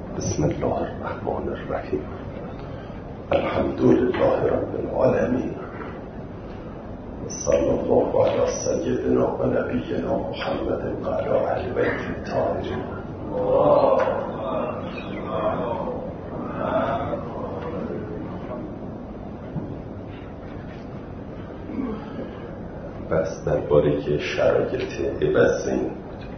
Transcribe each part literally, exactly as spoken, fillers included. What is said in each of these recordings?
بسم الله الرحمن الرحیم. الحمد لله رب العالمین. صلی الله علی سیدنا و نبینا محمد و علی اهل بیت الطاهرین. بس درباره که شرایط عوضین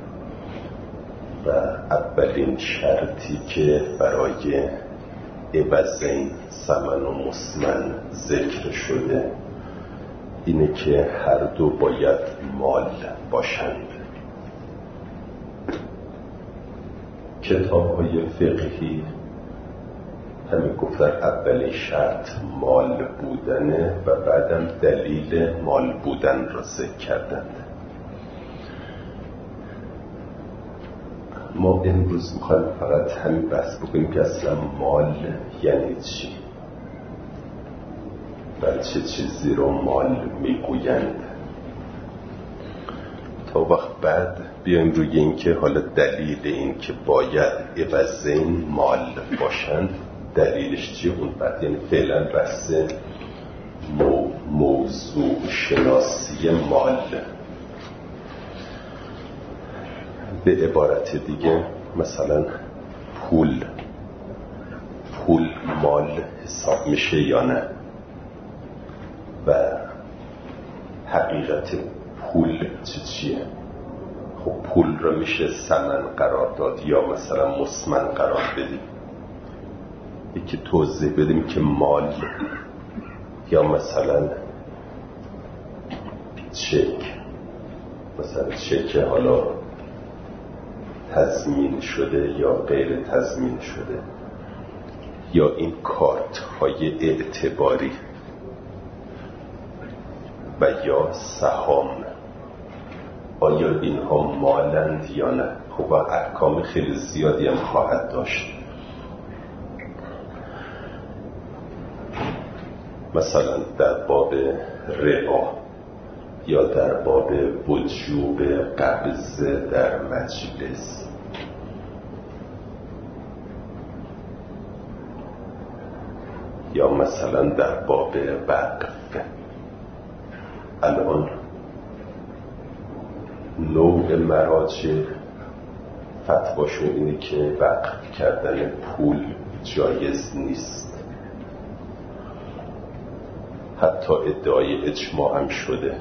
و اولین شرطی که برای عوضین ثمن و مسمن ذکر شده اینه که هر دو باید مال باشند. کتاب های فقهی همین گفتن اولین شرط مال بودنه و بعدم دلیل مال بودن را ذکر کردند. ما امروز میخوایم فقط همین بحث بکنیم که اصلا مال یعنی چی، و چه چیزی رو مال میگویند، تا وقت بعد بیایم روی این که حالا دلیل این که باید عوضین مال باشند دلیلش چیه. اون بعد یعنی فعلا بحث مو موضوع شناسی مال. به عبارت دیگه مثلا پول پول مال حساب میشه یا نه، و حقیقت پول چه چیه. خب پول رو میشه ثمن قرار داد یا مثلا مسمن قرار بدیم. یکی توضیح بدیم که مال یا مثلا چک، مثلا چک حالا تضمین شده یا غیر تضمین شده، یا این کارت های اعتباری و یا سهام، آیا اینها مالند یا نه. خب احکام خیلی زیادی هم خواهد داشت. مثلا در باب ربا یا در باب وجوب قبض در مجلس، یا مثلا در باب وقف. الان نوع مراجع فتواشون اینه که وقف کردن پول جایز نیست. حتی ادعای اجماع هم شده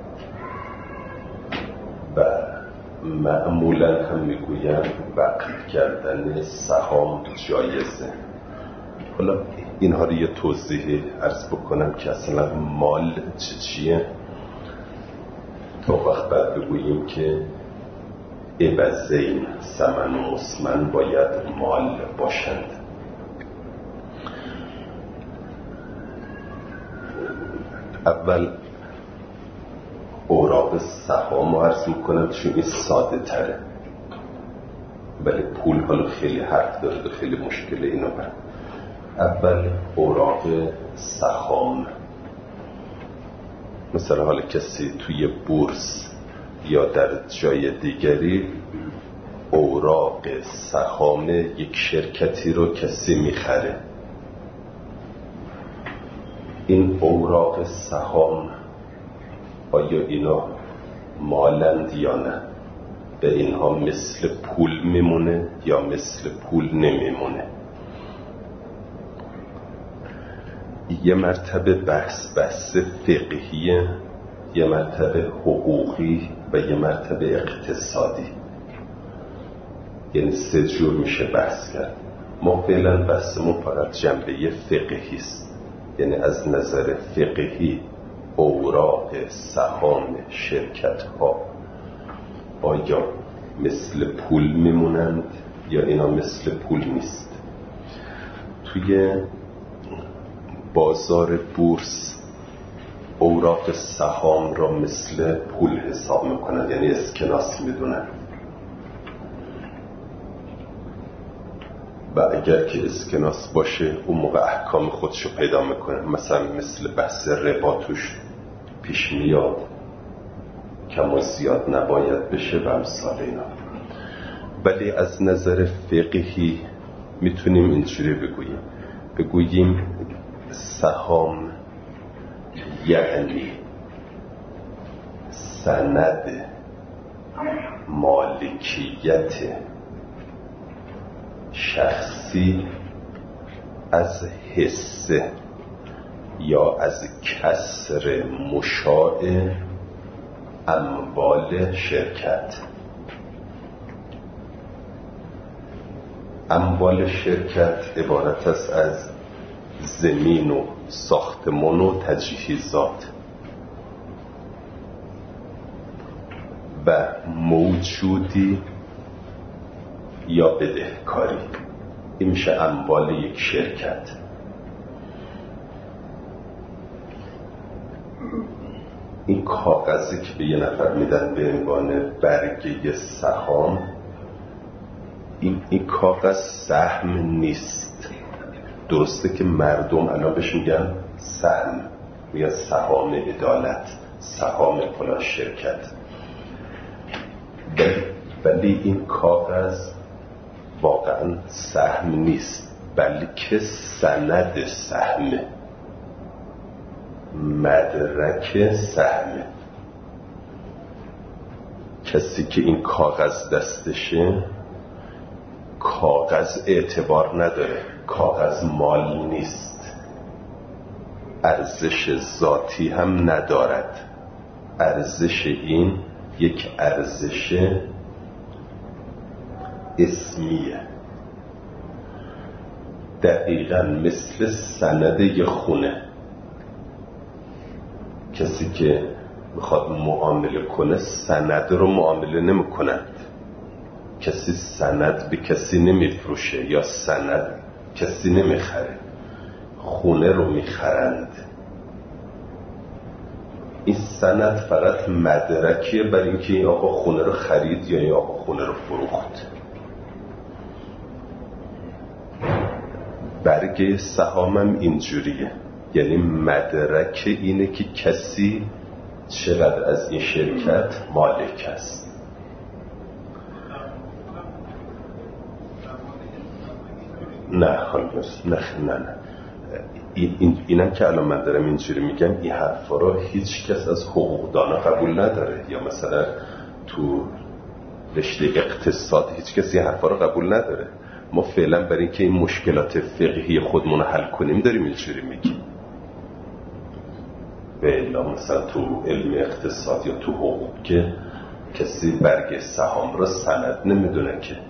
و معمولا هم میگویم وقف کردن سهام جایزه. حالا اینها رو یه توضیح عرض بکنم که اصلا مال چه چیه، تا وقت بعد بگوییم که عوضین ثمن و مسمن باید مال باشند. اول اوراق سهام رو عرض میکنم چون این ساده تره، ولی پول حالا خیلی حرف داره و خیلی مشکله. اینو برم اول اوراق سهام. مثلا حالا کسی توی بورس یا در جای دیگری اوراق سهام یک شرکتی رو کسی میخره، این اوراق سهام آیا اینا مالند یا نه، به اینها مثل پول میمونه یا مثل پول نمیمونه. یه مرتبه بحث بحث فقهیه، یه مرتبه حقوقی و یه مرتبه اقتصادی، یعنی سه جور میشه بحث کرد. ما فعلا بحثمون فقط جنبه فقهی است، یعنی از نظر فقهی اوراق سهام شرکت ها آیا مثل پول میمونند یا اینا مثل پول نیست. توی بازار بورس اوراق سهام را مثل پول حساب میکنند، یعنی اسکناس میدونن، و اگر که اسکناس باشه اون موقع احکام خودشو پیدا میکنه. مثلا مثل بحث ربا توش پیش میاد، کم و زیاد نباید بشه و امثال اینا. ولی از نظر فقهی میتونیم اینجوری بگوییم بگوییم سهام یعنی سند مالکیت شخصی از حصه یا از کسر مشاع اموال شرکت. اموال شرکت عبارت است از زمین و ساختمان و تجهیزات و موجودی یا بدهکاری. این میشه اموال یک شرکت. این کاغذی که به یه نفر میدن به عنوان برگه سهام، این, این کاغذ سهم نیست. درسته که مردم الان بهش میگن سهم، میگن سهام عدالت، سهام فلان شرکت، ولی این کاغذ واقعا سهم نیست، بلکه سند سهمه، مدرک سهمه. کسی که این کاغذ دستشه، کاغذ اعتبار نداره، کاغذ مال نیست، ارزش ذاتی هم ندارد. ارزش این یک ارزش اسمیه، دقیقاً مثل سند یه خونه. کسی که میخواد معامله کنه سند رو معامله نمی کند. کسی سند به کسی نمیفروشه یا سند کسی نمیخره، خونه رو میخرند. این سند فقط مدرکیه برای اینکه این آقا خونه رو خرید یا این آقا خونه رو فروخت. برگه سهامم اینجوریه، یعنی مدرک اینه که کسی چقدر از این شرکت مالک است. نه خالص نه نه نه این این اینم که الان من دارم اینجوری میگم، این حرفا رو هیچ کس از حقوقدانا قبول نداره، یا مثلا تو رشته اقتصاد هیچ کس این حرفا رو قبول نداره. ما فعلا برای اینکه این مشکلات فقهی خودمون رو حل کنیم داریم اینجوری میگیم. به الا مثلا تو علم اقتصاد یا تو حقوق که کسی برگ سهام رو سند نمیدونه، که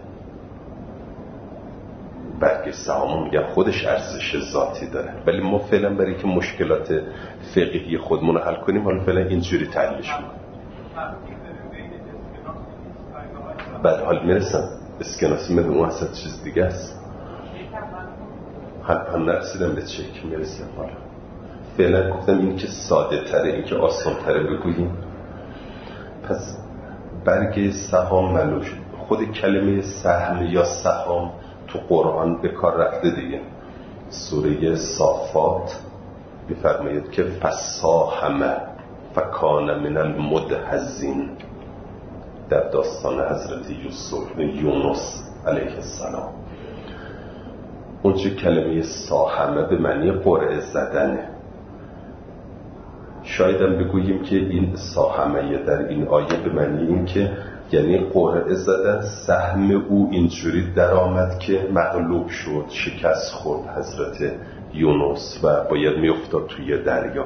برگ سهام میگن خودش ارزش ذاتی داره. ولی ما فعلا برای که مشکلات فقهی خودمون رو حل کنیم حالا فعلا اینجوری تعلیش میکنیم. بعد حال میرسم اسکناسی میدون اون اصلا چیز دیگه است. هم هم نرسیدم به چک میرسیم. حالا فعلا گفتم این که ساده تره، این که آسان تره بگوییم. پس برگ سهام ملوش، خود کلمه سهم یا سهام تو قرآن به کار رفته دیگه. سوره صافات میفرماید که فساهم فکان من المدحضین، در داستان حضرت یوسف یونس علیه السلام. اونجا کلمه ساهمه به معنی قرعه زدنه. شایدم بگوییم که این ساهمه در این آیه به معنی این که یعنی قرعه زدن، سهم او اینجوری در آمد که مغلوب شد، شکست خورد حضرت یونس و باید می افتاد توی دریا.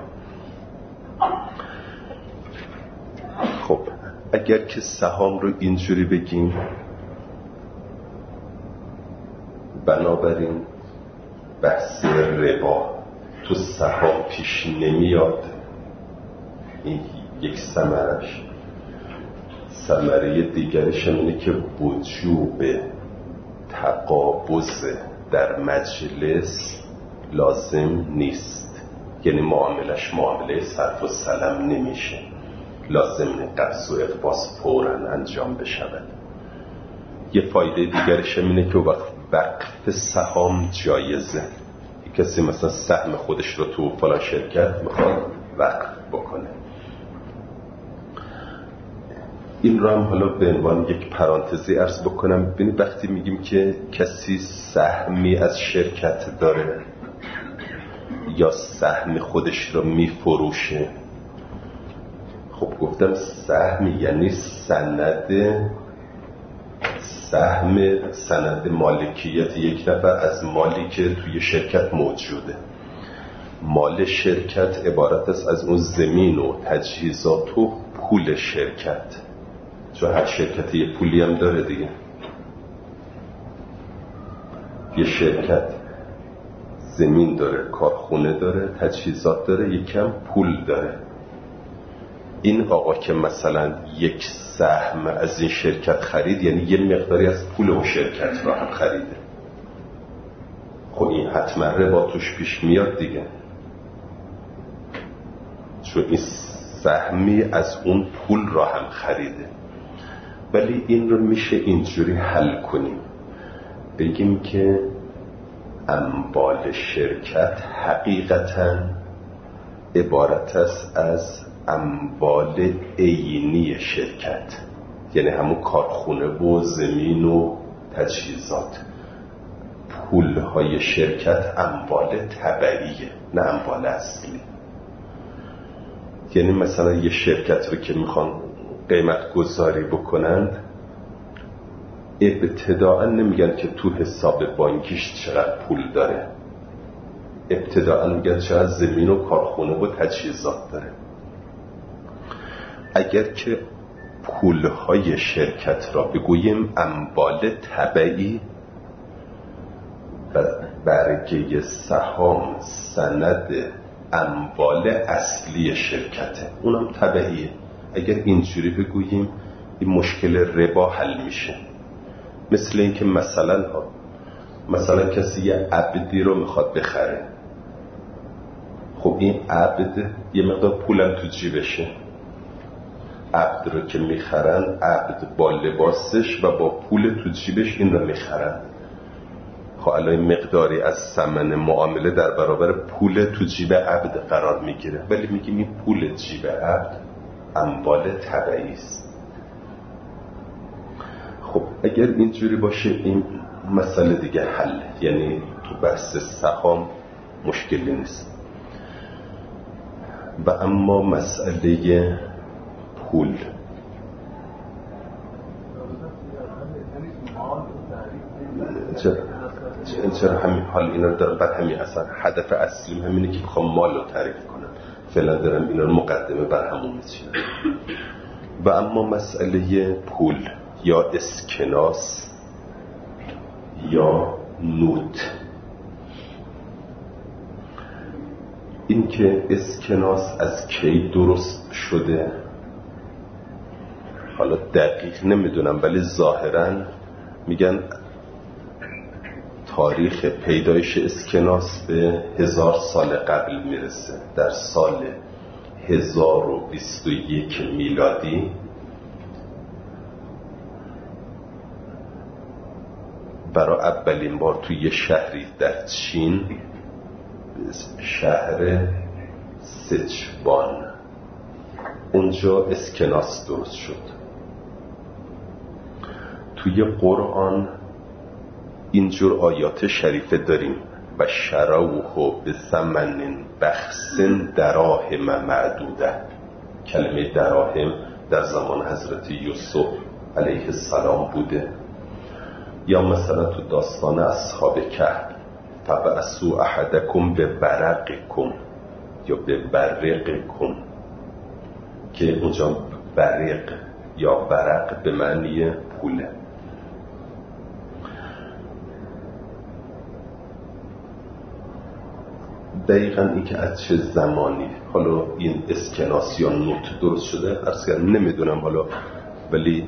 خب اگر که سهام رو اینجوری بگیم، بنابراین بحث ربا تو سهام پیش نمیاد. این یک ثمرش. ثمره دیگرش اینه که وجوب تقابض در مجلس لازم نیست، یعنی معاملش معامله صرف و سلم نمیشه، لازم قبض و اقباض فوراً انجام بشود. یه فایده دیگرش اینه که وقت وقف سهام جایزه. کسی مثلا سهم خودش رو تو فلان شرکت میخواد وقف بکنه، این رو هم حالا به عنوان یک پرانتزی عرض بکنم. ببینید وقتی میگیم که کسی سهمی از شرکت داره یا سهم خودش رو میفروشه، خب گفتم سهم یعنی سند سهم سند مالکیت یک نفر از مالی که توی شرکت موجوده. مال شرکت عبارت است از اون زمین و تجهیزات و پول شرکت، چون هر شرکت یه پولی هم داره دیگه. یه شرکت زمین داره، کارخونه داره، تجهیزات داره، یکم پول داره. این آقا که مثلا یک سهم از این شرکت خرید، یعنی یه مقداری از پول اون شرکت را هم خریده. خب این حتما ربا توش پیش میاد دیگه، چون این سهمی از اون پول را هم خریده. ولی این رو میشه اینجوری حل کنیم، بگیم که اموال شرکت حقیقتاً عبارت است از اموال عینی شرکت، یعنی همون کارخونه و زمین و تجهیزات. پولهای شرکت اموال تبعیه، نه اموال اصلی. یعنی مثلا یه شرکت رو که میخوان قیمت گذاری بکنند، ابتداءً نمیگن که تو حساب بانکیش چقدر پول داره، ابتداءً میگن چقدر زمین و کارخونه و تجهیزات داره. اگر که پولهای شرکت را بگوییم اموال تبعی و برگه سهام سند اموال اصلی شرکته، اونم تبعیه. اگر اینجوری بگوییم این مشکل ربا حل میشه. مثل این که مثلا مثلا کسی یه عبدی رو میخواد بخره، خب این عبد یه مقدار پولم تو جیبشه. عبد رو که میخرن، عبد با لباسش و با پول تو جیبش این رو میخرن. خب الان مقداری از ثمن معامله در برابر پول تو جیب عبد قرار میگیره، ولی میگیم این پول جیب عبد اموال تبعی است. خب اگر اینجوری باشه این مسئله دیگه حل، یعنی تو بحث سهام مشکلی نیست. و اما مسئله پول، چرا چرا همین حال اینا رو دارم، بعد همین اصلا هدف اصلیم همینه که بخوام مال رو تعریف کنم، فعلا دارم اینا رو مقدمه بر همون میچینم. و اما مسئله پول یا اسکناس یا نوت، این که اسکناس از کی درست شده حالا دقیق نمیدونم، ولی ظاهراً میگن تاریخ پیدایش اسکناس به هزار سال قبل میرسه. در سال هزار و بیست و یک میلادی برای اولین بار توی یه شهری در چین، شهر سچوان، اونجا اسکناس درست شد. توی قرآن اینجور آیات شریفه داریم: و شروه به ثمن بخس دراهم معدوده. کلمه دراهم در زمان حضرت یوسف علیه السلام بوده. یا مثلا تو داستان اصحاب کهف: فبعثوا احدکم به برقکم یا به برقکم، که اونجا برق یا برق به معنی پوله. دقیقاً این که از چه زمانی حالا این اسکناس یا نوت درست شده عرض کردم نمیدونم حالا، ولی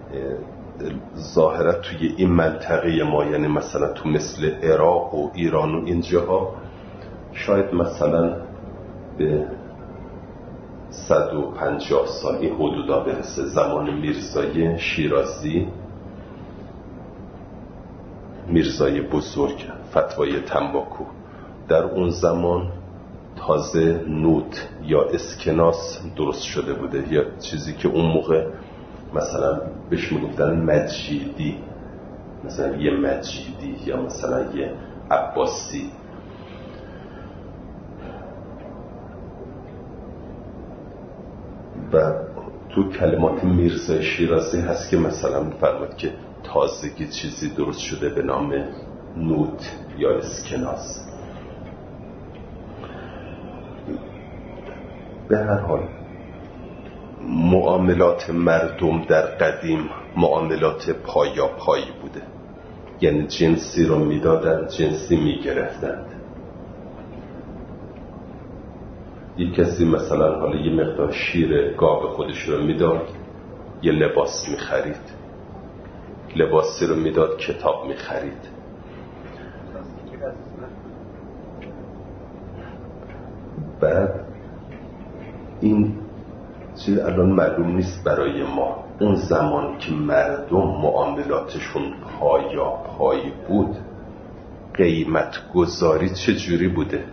ظاهرا توی این منطقه ما، یعنی مثلا تو مثل عراق و ایران و اینجاها، شاید مثلا به صد و پنجاه سال این حدودا برسه. زمان میرزای شیرازی، میرزای بزرگ فتوای تنباکو، در اون زمان تازه نوت یا اسکناس درست شده بوده، یا چیزی که اون موقع مثلا بهش میگفتن مجیدی، مثلا یه مجیدی یا مثلا یه عباسی. و تو کلمات میرزا شیرازی هست که مثلا میفرماد که تازگی چیزی درست شده به نام نوت یا اسکناس. به هر حال معاملات مردم در قدیم معاملات پایا پایی بوده، یعنی جنسی رو میدادن، جنسی میگرفتند. یک کسی مثلا حالا یه مقدار شیر گاو خودش رو میداد، یه لباس میخرید، لباسی رو میداد کتاب میخرید. بعد این چیز الان معلوم نیست برای ما. اون زمان که مردم معاملاتشون پایا پایی بود، قیمت گذاری چه جوری بوده؟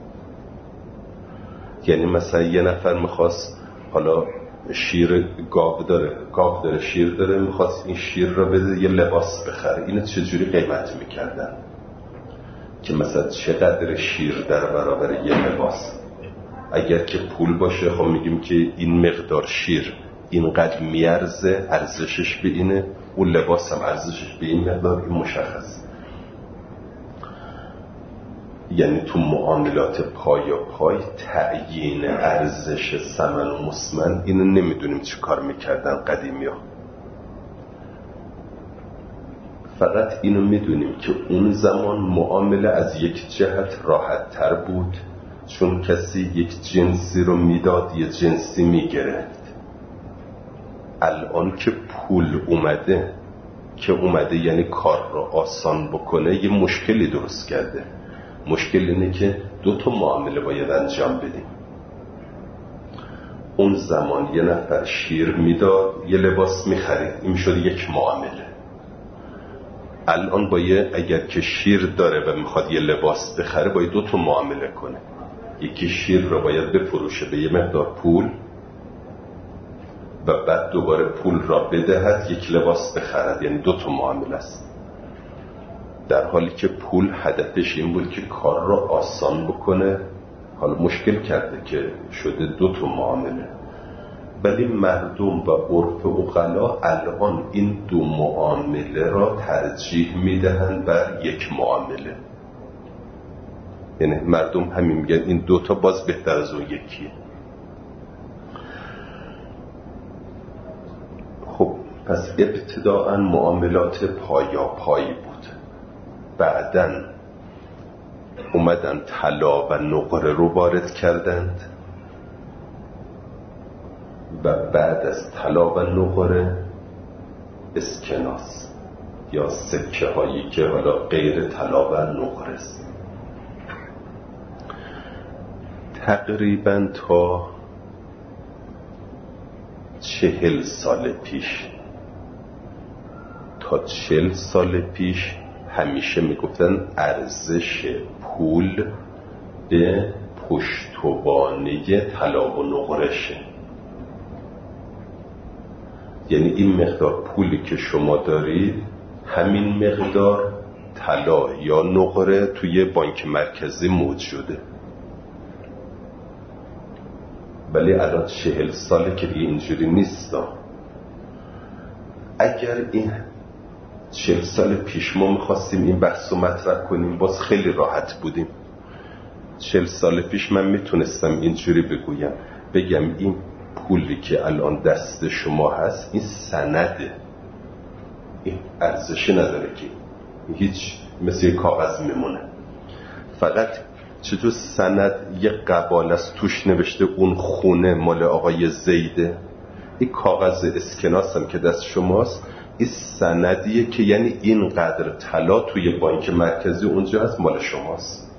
یعنی مثلا یه نفر میخواست، حالا شیر گاو داره، گاو داره شیر داره، میخواست این شیر رو بده یه لباس بخره، اینو چه جوری قیمت میکردن؟ که مثلا چقدر شیر در برابر یه لباس؟ اگر که پول باشه خب میگیم که این مقدار شیر اینقدر میارزه، ارزشش به اینه، اون لباس هم ارزشش به این مقدار، این مشخص. یعنی تو معاملات پایا پای تعیین ارزش ثمن و مسمن اینو نمیدونیم چه کار میکردن قدیمی ها. فقط اینو میدونیم که اون زمان معامله از یک جهت راحت تر بود، چون کسی یک جنسی رو میداد یه جنسی میگرفت. الان که پول اومده، که اومده یعنی کار رو آسان بکنه، یه مشکلی درست کرده. مشکل اینه که دو تا معامله باید انجام بدیم. اون زمان یه نفر شیر میداد یه لباس میخرید، این میشد یک معامله. الان باید اگر که شیر داره و میخواد یه لباس بخره باید دو تا معامله کنه. یکی شیر رو باید بفروشه به یه مقدار پول و بعد دوباره پول را بدهد یک لباس بخرد، یعنی دو تا معامله است. در حالی که پول هدفش این بود که کار را آسان بکنه، حالا مشکل کرده که شده دو تا معامله. ولی مردم و عرف عقلا الان این دو معامله را ترجیح میدهند بر یک معامله. یعنی مردم همین میگن این دو تا باز بهتر از اون یکیه. خب پس ابتداءً معاملات پایا پایی بود. بعدن اومدن طلا و نقره رو وارد کردند و بعد از طلا و نقره اسکناس یا سکه هایی که حالا غیر طلا و نقره است. تقریبا تا چهل سال پیش تا چهل سال پیش همیشه میگفتن ارزش پول به پشتوانه طلا و نقرشه. یعنی این مقدار پولی که شما دارید همین مقدار طلا یا نقره توی بانک مرکزی موجوده. ولی الان چهل ساله که دیگه اینجوری نیستا. اگر این چهل سال پیش ما میخواستیم این بحث رو مطرح کنیم باز خیلی راحت بودیم. چهل سال پیش من میتونستم اینجوری بگویم، بگم این پولی که الان دست شما هست این سنده، این ارزشی نداره که هیچ، مثل کاغذ میمونه. فقط چطور سند یک قبال است توش نوشته اون خونه مال آقای زیده، این کاغذ اسکناس هم که دست شماست این سندیه که یعنی اینقدر طلا توی بانک مرکزی اونجا هست مال شماست.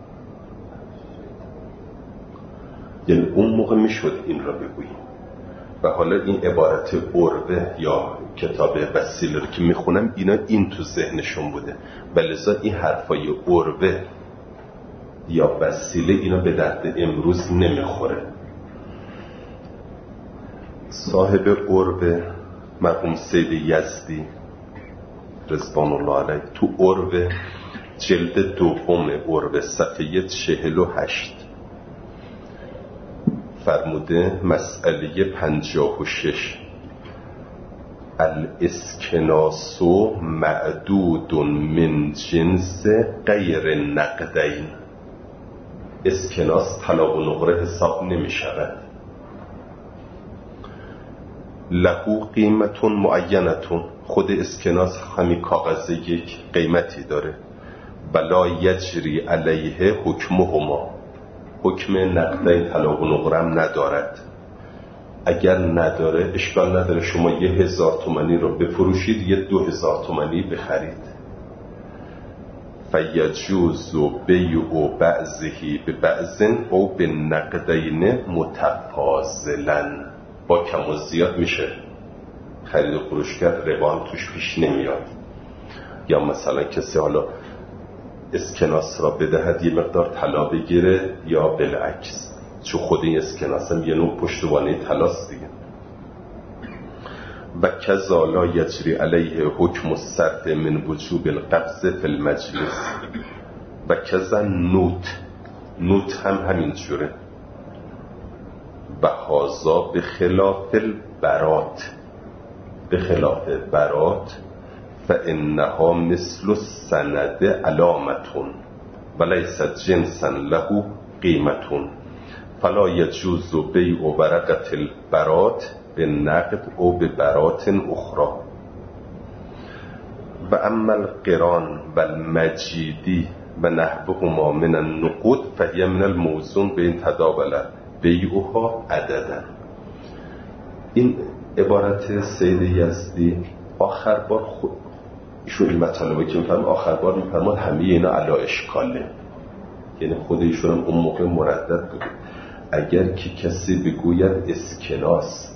یعنی اون موقع میشد این را بگوییم. و حالا این عبارت عروه یا کتاب وسیله رو که میخونم اینا این تو ذهنشون بوده و لذا این حرفای عروه یا وسیله اینا به درد امروز نمیخوره. صاحب عروه مرحوم سید یزدی رضوان الله علیه تو عرو جلد دوم عرو صفحه چهل و هشت فرموده مسئله پنجاه و شش الاسکناس معدود من جنس غیر نقدین. اسکناس طلا و نقره حساب نمی شود. له قیمت معینتون، خود اسکناس همین کاغذ یک قیمتی داره. بلا یجری علیه حکمهما، حکم نقدین طلا و نقرم ندارد. اگر نداره اشکال نداره، شما یه هزار تومانی رو بفروشید یه دو هزار تومانی بخرید. فیجوز بیع بعضه به بعض او به نقدین متفاضلا، با کم و زیاد میشه خرید و فروش کرد، ربا هم توش پیش نمیاد. یا مثلا کسی حالا اسکناس را بدهد یه مقدار طلا بگیره یا بالعکس، چون خود این اسکناس هم یه نوع پشتوانه طلاست دیگه. و کذا لا یجری علیه حکم الصرف من وجوب القبض فی المجلس و کذا نوت، نوت هم همین جوره. و هازا به خلاف البرات، به خلاف برات فانها مثل السند علامتون ولیست جنسا له قیمتون فلا یجوز بیع ورقة البرات به نقد او به برات اخرى. و اما القران و المجیدی و نحوهما من النقود فهی من الموزون به این تداول بیعها عددا. این عبارت سید یزدی آخر بار خود ایشون این مطالبه که میفرم آخر بار میفرماد همه اینا علا اشکاله، یعنی خود ایشون هم اون موقع مردد بود. اگر که کسی بگوید اسکناس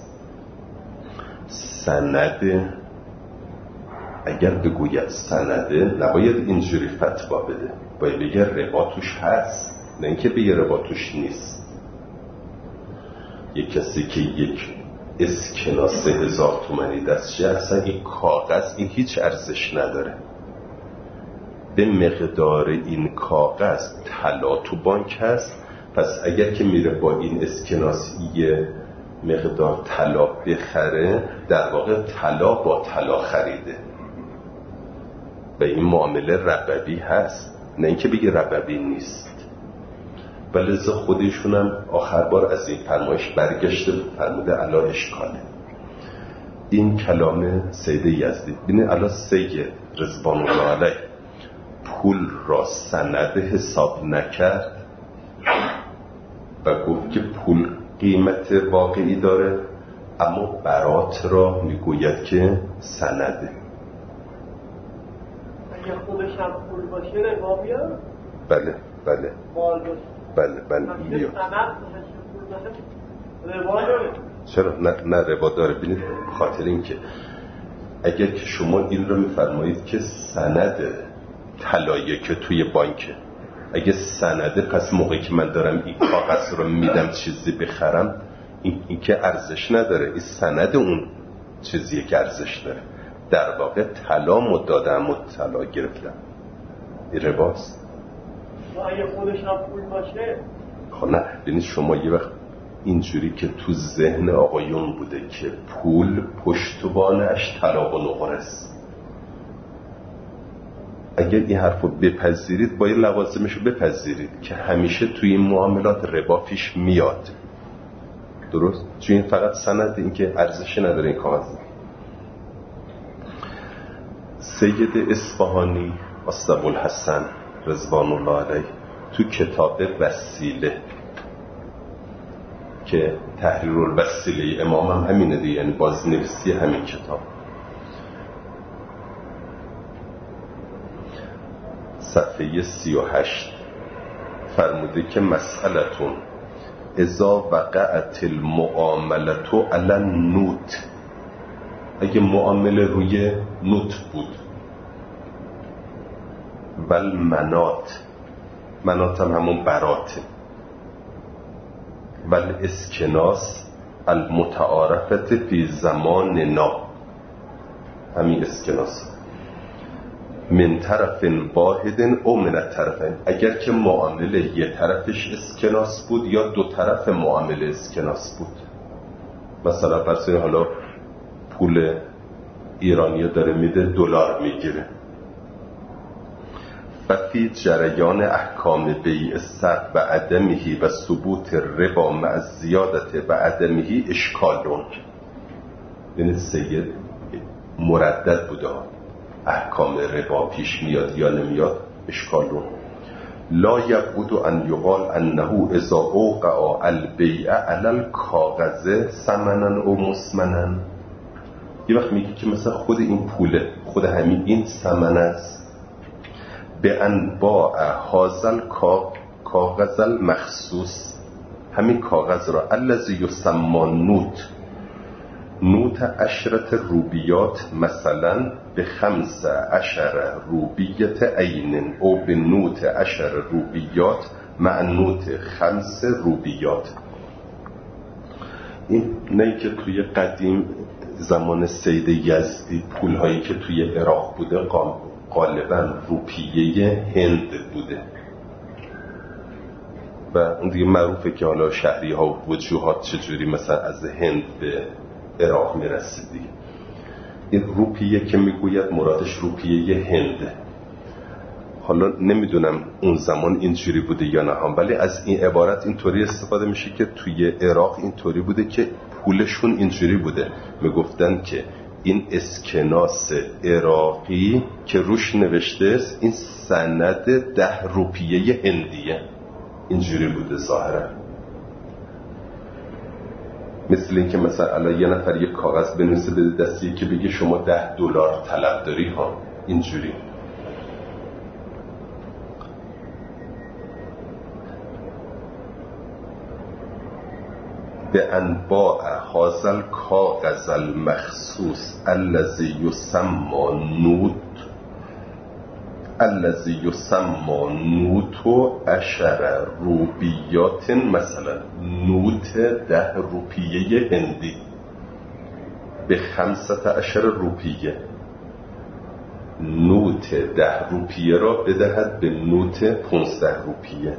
سنده، اگر بگوید سنده نباید اینجوری فتوا بده، باید بگه ربا توش هست، نه اینکه بگه ربا توش نیست. یک کسی که یک اسکناس سه هزار تومانی دستشه، اصلا این کاغذ این هیچ ارزش نداره. به مقدار این کاغذ طلا تو بانک هست، پس اگر که میره با این اسکناس یه مقدار طلا بخره، در واقع طلا با طلا خریده و این معامله ربوی هست، نه اینکه بگه ربوی نیست. ولی لذا خودشون هم آخر بار از این فرمایش برگشته فرموده علا اشکاله. این کلام سید یزدی. بینه علا سید رضوان الله علیه پول را سند حساب نکرد و گفت که پول قیمت واقعی داره، اما برات را میگوید که سنده. اگه خودش هم پول باشه ربا میاد؟ بله بله مال باشه؟ بله بله میاد. چرا نه نه ربا داره. ببینید خاطر این که اگر که شما این رو میفرمایید که سند طلایه که توی بانکه، اگه سنده پس موقعی که من دارم این کاغذ رو میدم چیزی بخرم، این, این که ارزش نداره. این سند اون چیزیه که ارزش داره. در واقع طلا مدادم و طلا گرفتم، این رباست. اگه خودش هم پول باشه خب نه. ببینید شما یه وقت اینجوری که تو ذهن آقایون بوده که پول پشتوانش طلا و نقره است. اگر این حرف رو بپذیرید باید لوازمش رو بپذیرید که همیشه توی این معاملات ربا پیش میاد. درست؟ چون این فقط سند، این که ارزشی نداره این کاغذ. سید اصفهانی ابوالحسن رضوان الله علیه تو کتاب وسیله که تحریر الوسیله امام هم همینه دیگه، یعنی بازنویسی همین کتاب، صفحه سی و هشت فرموده که مسئلتون اذا وقعت المعاملت علی النوت، اگه معامله روی نوت بود، بل منات، منات هم همون براته، بل اسکناس المتعارفت فی زماننا، همین اسکناس من طرف واحد او من الطرفین، اگر که معامله یه طرفش اسکناس بود یا دو طرف معامله اسکناس بود. مثلا فرض حالا پول ایرانی داره میده، دلار میگیره و فی جریان احکام بیع السرق و عدمهی و ثبوت ربا مع زیادت و عدمهی اشکالون. یعنی سید مردد بوده احکام ربا پیش میاد یا نمیاد، اشکالون. لا یبعد ان یقال انه اذا اوقع البیع علی الکاغذ ثمنا او مسمنا. یه وقت میگه که مثلا خود این پوله، خود همین این ثمن است، به انباع هازل کاغذ المخصوص، همین کاغذ را الذی یسمى نوت، نوت عشرت روبیات، مثلا به خمس عشر روبیت عین او به نوت عشر روبیات مع نوت خمس روبیات. این نه که توی قدیم زمان سید یزدی پولهایی که توی عراق بوده غالبا روپیه هند بوده و اون دیگه معروفه که حالا شهری ها و وجوهات چجوری مثلا از هند به عراق میرسیدی. این روپیه که میگوید مرادش روپیه هنده. حالا نمیدونم اون زمان اینجوری بوده یا نه، ولی از این عبارت اینطوری استفاده میشه که توی عراق اینطوری بوده که پولشون اینجوری بوده. میگفتن که این اسکناس عراقی که روش نوشته است این سند ده روپیه هندیه، اینجوری بوده ظاهرا. مثل این که مثلا الان یه نفر یک کاغذ بنویسه بده دستی که بگه شما ده دلار طلب داری ها، اینجوری. به انباع حاصل کاغذ المخصوص الذی یسمى نوت الذی یسمى نوت عشر روبیات، مثلا نوت ده روپیه هندی به خمسة عشر روپیه، نوت ده روپیه را بدهد به نوت پونزده روپیه.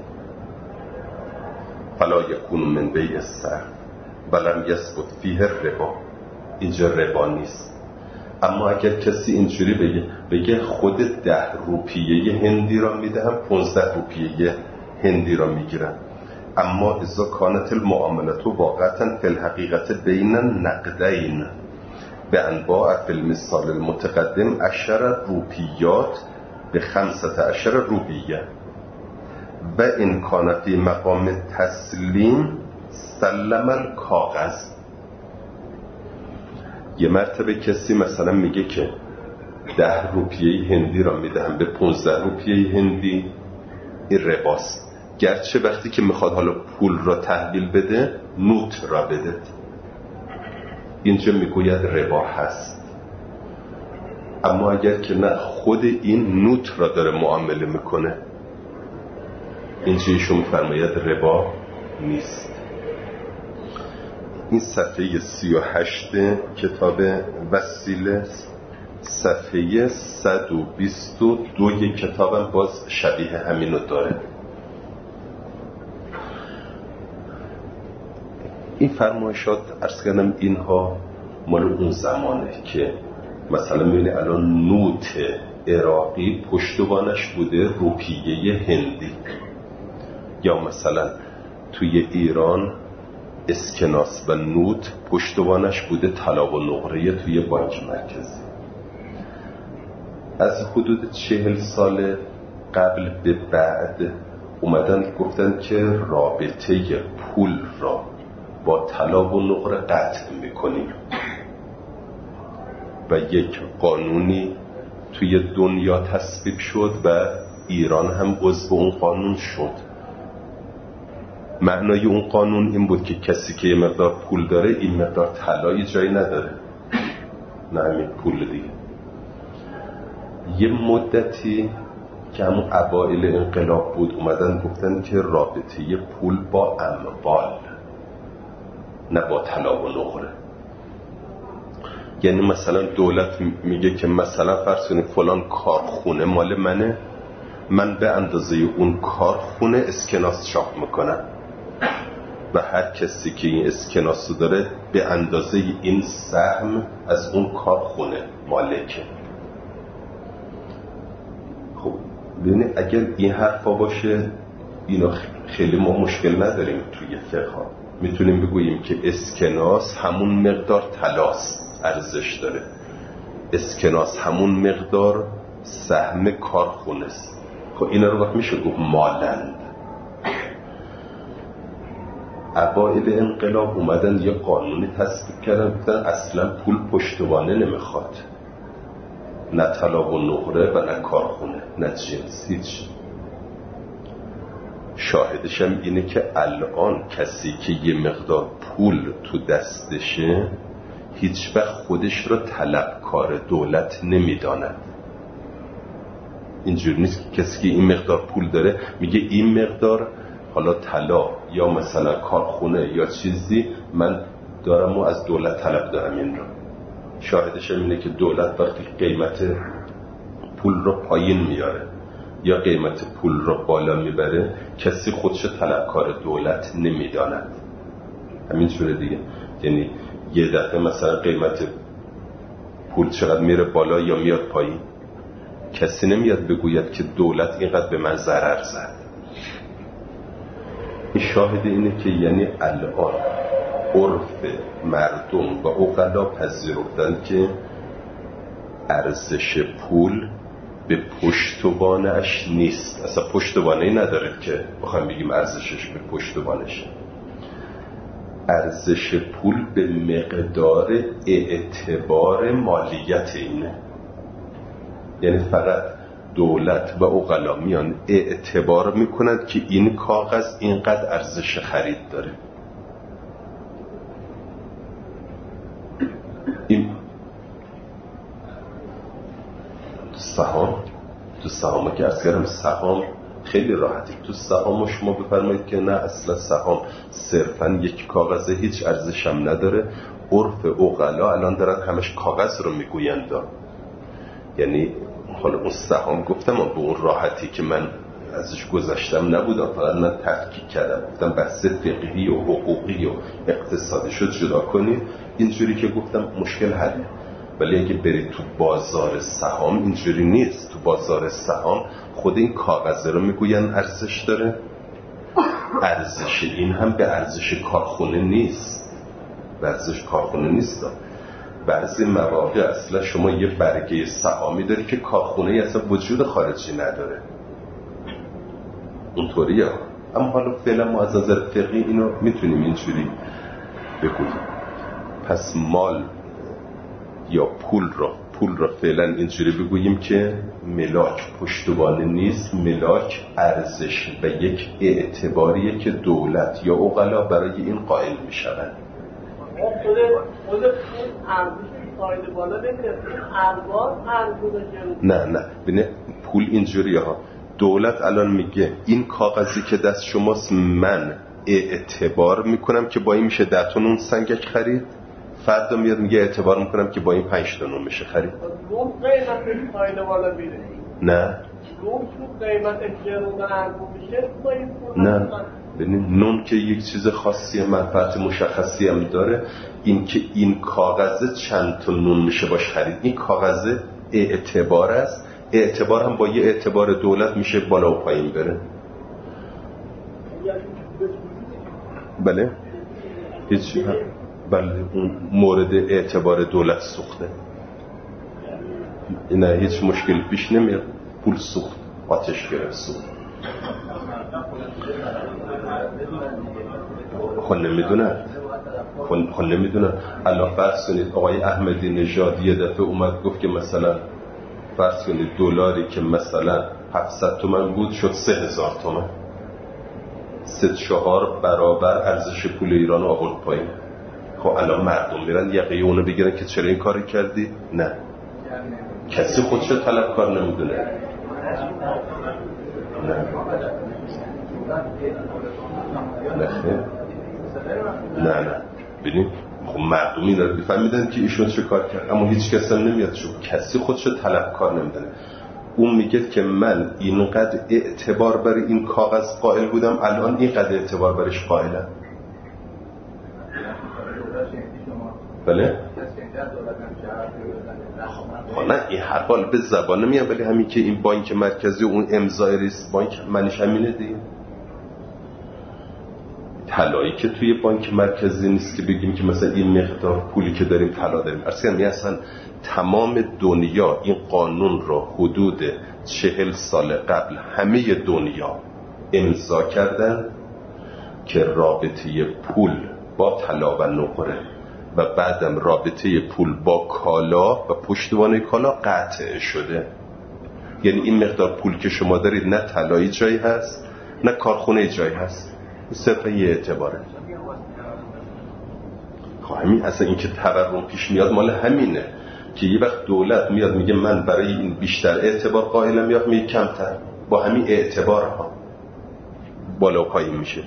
فلا یکون من بیع السرق ولم یثبت فیه الربا، اینجا ربا نیست. اما اگر کسی اینجوری بگه بگه خود ده روپیه هندی را میدهم، پونزده روپیه هندی را میگیرم، اما اذا کانت المعاملت واقعا فی الحقیقت بین نقدین به انباع فی المثال المتقدم عشر روپیات به خمسة عشر روپیه و این کان فی مقام تسلیم سلم الکاغذ. یه مرتبه کسی مثلا میگه که ده روپیه هندی را میدهم به پونزده روپیه هندی، این رباست، گرچه وقتی که میخواد حالا پول را تحویل بده نوت را بده، اینجا میگوید ربا هست. اما اگر که نه خود این نوت را داره معامله میکنه، اینجا ایشون میفرماید ربا نیست. این صفحه سی و هشت کتاب وسیله، صفحه صد و بیست و دو کتابم باز شبیه همینو داره. این فرمایشات عرض کردم اینها مال اون زمانه که مثلا میبینی الان نوت عراقی پشتوانش بوده روپیه هندی، یا مثلا توی ایران اسکناس و نوت پشتوانش بوده طلا و نقره توی بانک مرکزی. از حدود چهل سال قبل به بعد اومدن گفتن که رابطه پول را با طلا و نقره قطع میکنیم و یک قانونی توی دنیا تصویب شد و ایران هم عضو اون قانون شد. معنای اون قانون این بود که کسی که یه مقدار پول داره این مقدار طلای جایی نداره، نه همین پول دیگه. یه مدتی که همون اوائل انقلاب بود اومدن گفتن که رابطه پول با اموال نه با طلا و نقره. یعنی مثلا دولت میگه که مثلا فرض کنید فلان کارخونه مال منه، من به اندازه اون کارخونه اسکناس چاپ میکنم و هر کسی که این اسکناس داره به اندازه این سهم از اون کارخونه مالکه. خب ببینید اگر این حرفا باشه اینا خیلی ما مشکل نداریم توی فقه ها. میتونیم بگوییم که اسکناس همون مقدار طلاست، ارزش داره. اسکناس همون مقدار سهم کارخونه است. خب اینا رو وقت میشه گفت مالند. اوایل انقلاب اومدن یه قانونی تصویب کردن، گفتن اصلا پول پشتوانه نمیخواد، نه طلا و نقره و نه کارخونه نه جنس، هیچ. شاهدش هم اینه که الان کسی که یه مقدار پول تو دستشه هیچ وقت خودش رو طلبکار دولت نمیداند. اینجور نیست که کسی که این مقدار پول داره میگه این مقدار حالا طلا یا مثلا کارخونه یا چیزی من دارم و از دولت طلب دارم. این رو شاهدش هم اینه که دولت وقتی قیمت پول رو پایین میاره یا قیمت پول رو بالا میبره کسی خودش طلبکار دولت نمیداند. همین جوره دیگه. یعنی یه دفعه مثلا قیمت پول چقدر میره بالا یا میاد پایین، کسی نمیاد بگوید که دولت اینقدر به من ضرر زد. این شاهد اینه که یعنی الان عرف مردم و عقلا پذیرفتن که ارزش پول به پشتوانش نیست. اصلا پشتوانه‌ای نداره که بخوایم بگیم ارزشش به پشتوانشه. ارزش پول به مقدار اعتبار مالیت اینه. یعنی فقط دولت و عقلا میان اعتبار میکنند که این کاغذ اینقدر ارزش خرید داره. این سهام، تو سهام که ارز کردم سهام خیلی راحتی. تو سهام شما بفرمایید که نه اصلا سهام صرفا یک کاغذ هیچ ارزش هم نداره. عرف عقلا الان دارن همش کاغذ رو میگویند. یعنی حالا اون سهام گفتم به اون راحتی که من ازش گذشتم نبودم، فقط من تحقیق کردم، گفتم بحث فقهی و حقوقی و اقتصادی شد جدا کنید. اینجوری که گفتم مشکل حله. ولی اگه برید تو بازار سهام اینجوری نیست. تو بازار سهام خود این کاغذ رو میگوین ارزش داره. ارزش این هم به ارزش کارخونه نیست. به ارزش کارخونه نیست. بعضی مواقع اصلا شما یه برگه سهامی داری که کارخونه اصلا وجود خارجی نداره. اونطوریه. اما حالا فعلا ما از نظر فقهی اینو میتونیم اینجوری بگوییم. پس مال یا پول را پول را فعلا اینجوری بگوییم که ملاک پشتوانه نیست. ملاک ارزش و یک اعتباریه که دولت یا عقلا برای این قائل میشوند. خود خود پول ارزش فایده بالا نمیده. ارباز ارزش نه نه ببین پول اینجوریه ها. دولت الان میگه این کاغذی که دست شماست من اعتبار میکنم که با این میشه ده تا نون سنگک خرید. فردا میاد میگه اعتبار میکنم که با این پنج تا نون میشه خرید. اون قیمت فایده بالا میره. نه اون تو قیمت اجرا ارزون میشه با این نه. ببینید نون که یک چیز خاصیه، منفعت مشخصی هم داره. این که این کاغذ چند تا نون میشه باش خرید، این کاغذ اعتبار است. اعتبار هم با یه اعتبار دولت میشه بالا و پایین بره. بله هیچ هم. بله اون مورد اعتبار دولت سوخته. نه هیچ مشکل پیش نمیاد. پول سوخت، آتش گرفت سوخت. خود نمیدونن خود نمیدونن الان فرض کنید آقای احمدی نژاد یه دفعه اومد گفت که مثلا فرض کنید دلاری که مثلا هفتصد تومن بود شد سه هزار تومن. سه چهار برابر ارزش پول ایران آورد پایین. خب الان مردم میرن یقه اونو بگیرن که چرا این کاری کردی؟ نه کسی خودش طلبکار نمیدونه. نه نه نه نه ببین خب مردم این رو فهمیدن که ایشون چه کار کرد، اما هیچ کس هم نمیاد، چون کسی خودشو طلبکار نمیدونه. اون میگه که من اینقدر اعتبار برای این کاغذ قائل بودم، الان اینقدر اعتبار برش قائلم. بله؟ خب نه این هر حال به زبان نمیاد، ولی همین که این بانک مرکزی اون امضای رئیس بانک منش همینه دیگه. طلایی که توی بانک مرکزی نیست که بگیم که مثلا این مقدار پولی که داریم طلا داریم. اصلا اصلا تمام دنیا این قانون را حدود چهل سال قبل همه دنیا امضا کردن که رابطه پول با طلا و نقره و بعدم رابطه پول با کالا و پشتوانه کالا قطع شده. یعنی این مقدار پول که شما دارید نه طلایی جایی هست نه کارخونه جایی هست، صرفا یه اعتباره. خب همین اصلا این که تورم پیش میاد مال همینه که یه وقت دولت میاد میگه من برای این بیشتر اعتبار قائلم، یا میگه کمتر، با همین اعتبارها بالا و پایین میشه.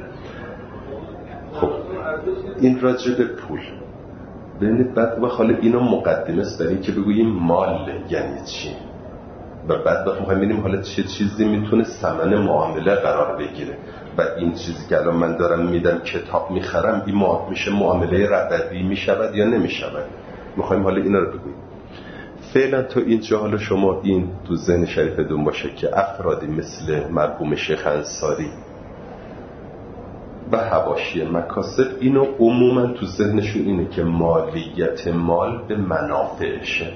خب این راجع به پول ببینید. بعد و حالا اینو مقدمه است برای که بگوییم مال یعنی چی، و بعد وقت میخوایم ببینیم حالا چه چیزی میتونه ثمن معامله قرار بگیره. و این چیزی که الان من دارم میدم کتاب میخرم، این میشه معامله ربوی میشود یا نمیشود. میخوایم حالا اینا رو بگوییم. فعلا تا اینجا حالا شما این تو ذهن شریفتون باشه که افرادی مثل مرحوم شیخ انصاری و حواشی مکاسب اینو عموما تو ذهنشون اینه که مالیت مال به منافعشه.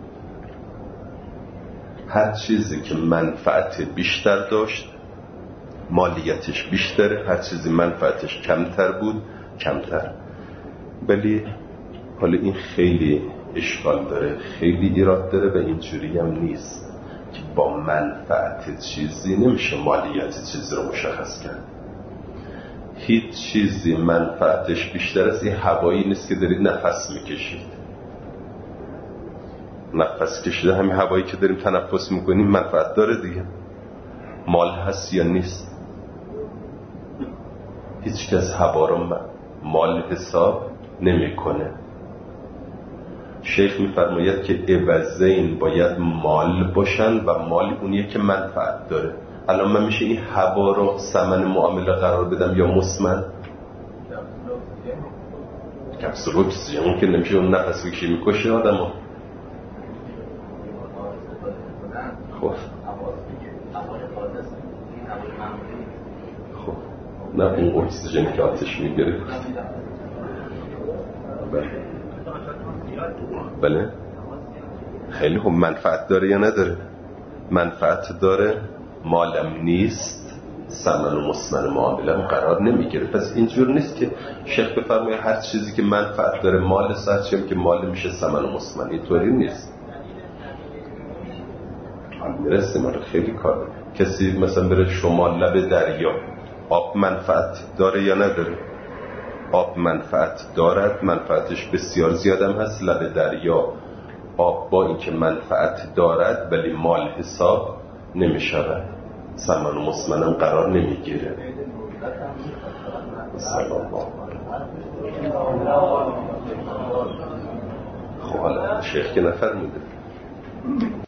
هر چیزی که منفعت بیشتر داشت مالیتش بیشتره، هر چیزی منفعتش کمتر بود کمتر. ولی حالا این خیلی اشکال داره، خیلی ایراد داره و اینجوری هم نیست که با منفعت چیزی نمیشه مالیت چیزی رو مشخص کرد. هیچ چیزی منفعتش بیشتر از این هوایی نیست که دارید نفس میکشید. نفس کشیده همین هوایی که داریم تنفس میکنیم منفعت داره دیگه. مال هست یا نیست؟ هیچ کس هوا رو مال حساب نمیکنه. شیخ میفرماید که عوضین باید مال باشن و مال اونیه که منفعت داره. الان من میشه این هوا رو ثمن معامله قرار بدم یا مسمن؟ کپسول اکسیژن ممکن نمیشه، اون نفس بکشی میکشه آدم ها. خب خب نه اون اکسیژنی که آتش میگیره. بله بله خیلی خوب. منفعت داره یا نداره؟ منفعت داره، مالم نیست، ثمن و مسمن معامله قرار نمیگیره. پس اینجور نیست که شیخ بفرمایه هر چیزی که منفعت داره مال، سرچیم که مال میشه ثمن و مسمن. اینطوری نیست. میرسه ما خیلی کار. کسی مثلا بره شمال لب دریا، آب منفعت داره یا نداره؟ آب منفعت دارد، منفعتش بسیار زیادم هست. لب دریا آب با اینکه منفعت دارد ولی مال حساب نمیشود، ثمن و مسمن هم قرار نمیگیره. سلام. خب حالا شیخ که نفرموده